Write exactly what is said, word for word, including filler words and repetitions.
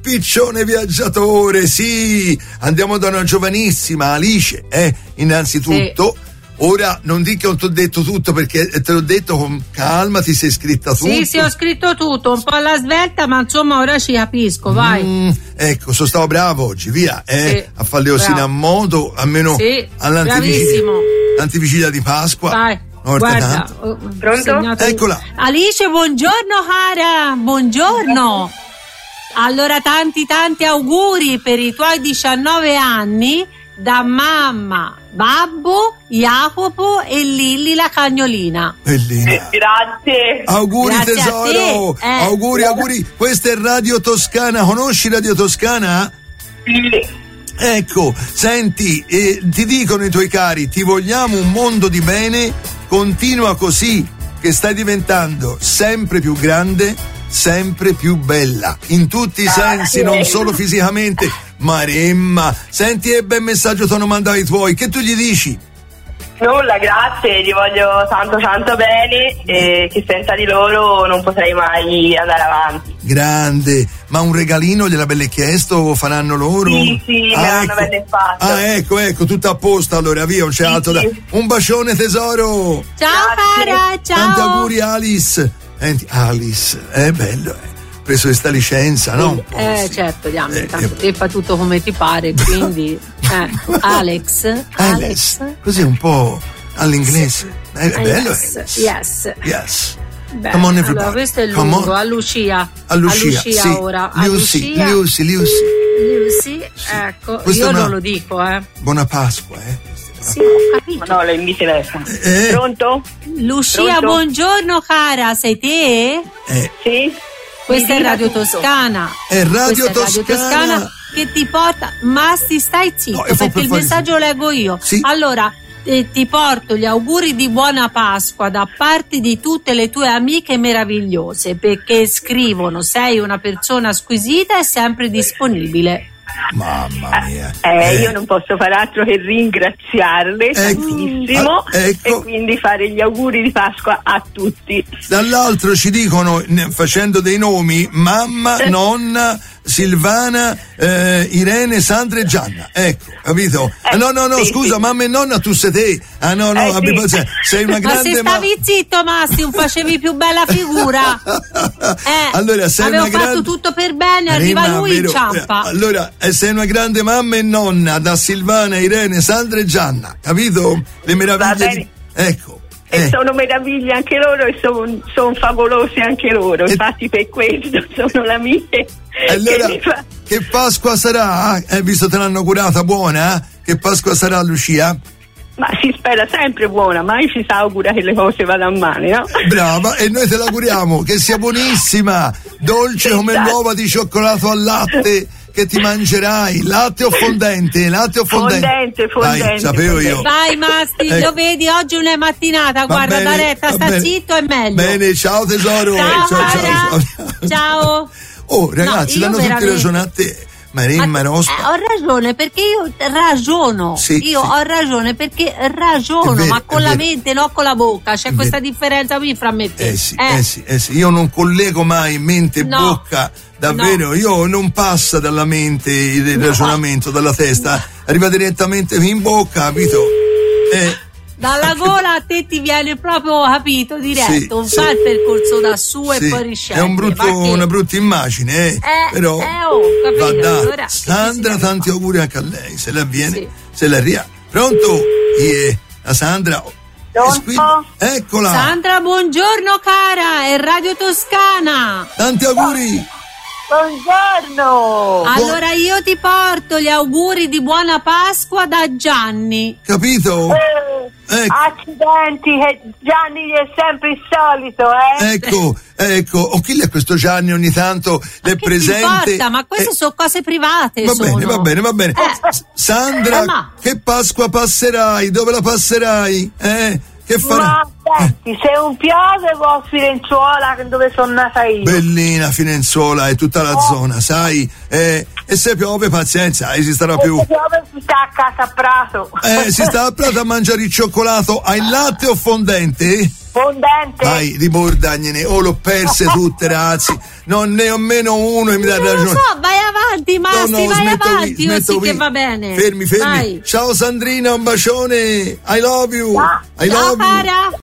piccione viaggiatore, sì, andiamo da una giovanissima Alice, eh, innanzitutto. Sì. Ora non dico che non ti ho detto tutto, perché te l'ho detto con calma, ti sei scritta tutto. Sì, sì, ho scritto tutto, un po' alla svelta, ma insomma ora ci capisco, vai. Mm, ecco, sono stato bravo oggi, via, eh, sì, a fare le osine a modo, almeno sì, all'antivigilia, l'antivigilia di Pasqua. Vai. Guarda, oh, pronto? Eccola. Alice, buongiorno cara, buongiorno. Allora tanti tanti auguri per i tuoi diciannove anni da mamma, babbo, Jacopo e Lilli la cagnolina. Bellina. Eh, grazie. Auguri grazie tesoro. Eh. Auguri, auguri. Questa è Radio Toscana. Conosci Radio Toscana? Sì. Ecco, senti, eh, ti dicono i tuoi cari, ti vogliamo un mondo di bene, continua così, che stai diventando sempre più grande, sempre più bella, in tutti i sensi, non solo fisicamente. Maremma, senti che bel messaggio ti hanno mandato i tuoi, che tu gli dici? Nulla, grazie, gli voglio tanto tanto bene e che senza di loro non potrei mai andare avanti. Grande, ma un regalino gliela belle chiesto, faranno loro? Sì, sì, ah, me l'hanno ecco. belle fatto. Ah, ecco, ecco, tutto a posto allora, via, non c'è sì, altro sì. da... Un bacione tesoro! Ciao grazie. cara, ciao! Tanti auguri Alice! Senti, Alice, è bello, eh. Preso questa licenza, no? Eh, sì. certo, diamine, eh, tanto eh. te fa tutto come ti pare, quindi eh, Alex, Alex, Alex, così un po' all'inglese. È, è bello, yes, Alex. yes. Yes. Beh, Come on everybody. allora questo è Come lungo, on. a Lucia. A Lucia, a Lucia sì. ora. A Lucy, Lucia. Lucy, Lucy. Lucy, Sì. ecco, Questa io è una- non lo dico, eh. Buona Pasqua, eh. Sì, ho capito. Ma no, le mi telefono. Eh, Pronto? Lucia, Pronto? buongiorno cara, sei te? eh, Sì? Questa Mi è dica Radio tutto. Toscana. È Radio Questa è Toscana. che ti porta, ma ti stai zitto, No, io fa perché per il fare- messaggio lo leggo io. Sì. Allora, eh, ti porto gli auguri di buona Pasqua da parte di tutte le tue amiche meravigliose, perché scrivono sei una persona squisita e sempre disponibile. Mamma mia. Eh, io non posso fare altro che ringraziarle Ecco. tantissimo Ah, ecco. e quindi fare gli auguri di Pasqua a tutti. Dall'altro ci dicono, ne- facendo dei nomi, mamma, nonna, Silvana, eh, Irene, Sandra e Gianna. Ecco, capito? Eh, Ah, no, no, no, sì, scusa, sì. mamma e nonna, tu sei te. Ah, no, no, Eh, abbi sì. pazienza. Sei una Ma se grande ma- stavi zitto, Massimo, facevi più bella figura. Eh, allora, sei avevo una fatto grande... tutto per bene, arriva Maremma, lui vero? inciampa. Eh, Allora, eh, sei una grande mamma e nonna da Silvana, Irene, Sandra e Gianna, capito? Le meraviglie bene. di... Ecco. E eh. sono meraviglie anche loro e sono son favolose anche loro, E- infatti per questo sono la mia Allora, che mi fa... che Pasqua sarà? Eh, visto te l'hanno curata buona? Eh? Che Pasqua sarà, Lucia? Ma si spera sempre buona, mai ci si augura che le cose vadano male, no? Brava, e noi te l'auguriamo, che sia buonissima, dolce come Esatto. l'uova di cioccolato al latte che ti mangerai, latte o fondente, latte o fondente. Fondente, fondente, Dai, sapevo io. Vai Masti, Ecco. lo vedi, oggi non è mattinata, Va guarda, bene, da retta, va sta bene. zitto, è meglio. Bene, ciao tesoro. Ciao, ciao, cara. ciao, ciao. Ciao. Oh, ragazzi, No, io danno tutti veramente- ragione a te. Maremma, Ma- Rospa. eh, ho ragione perché io ragiono, Sì, io sì. ho ragione perché ragiono, È vero, ma con è la vero. mente, non con la bocca, c'è È questa vero. differenza qui fra me e te. Eh sì, eh. sì, eh sì, io non collego mai mente e No. bocca, davvero, io non passa dalla mente il No. ragionamento, dalla testa, arriva direttamente in bocca, capito? Eh, Dalla gola a te ti viene proprio capito diretto, Sì, fa sì. il percorso da su sì, e poi riscendi. è un brutto, una brutta immagine, eh, Eh, però eh, oh, capito, va da allora, che Sandra, ci si tanti auguri anche a lei, se la avviene, Sì. se la ria. Pronto? Yeah. La Sandra? Pronto? è squilla- Eccola! Sandra, buongiorno cara, è Radio Toscana. Tanti auguri! Buongiorno! Allora io ti porto gli auguri di buona Pasqua da Gianni. Capito? Ecco. Accidenti, che Gianni è sempre il solito, eh? Ecco, ecco, o chi è questo Gianni ogni tanto le Che ti presente? importa? Ma queste Eh, sono cose private. Va sono. bene, va bene, va bene. Eh. S- Sandra, Eh, ma- che Pasqua passerai? Dove la passerai? Eh? Che farai? Ma senti, se un piove va a Firenzuola, dove sono nata io. Bellina Firenzuola e tutta la zona, sai? Eh, e se piove, pazienza, eh, si starà più. Se piove si sta a casa a Prato. Eh, si sta a Prato a mangiare il cioccolato. Hai latte o fondente? Fondente. Vai, ribordagliene, oh, l'ho perse tutte, ragazzi. Non ne ho meno uno e mi dà Non lo ragione. so, vai interrompi Masti, no, no, vai smetto avanti, qui, io smetto sì qui. che va bene. Fermi, fermi. Vai. Ciao Sandrina, un bacione. I love you. I Ciao love you. cara.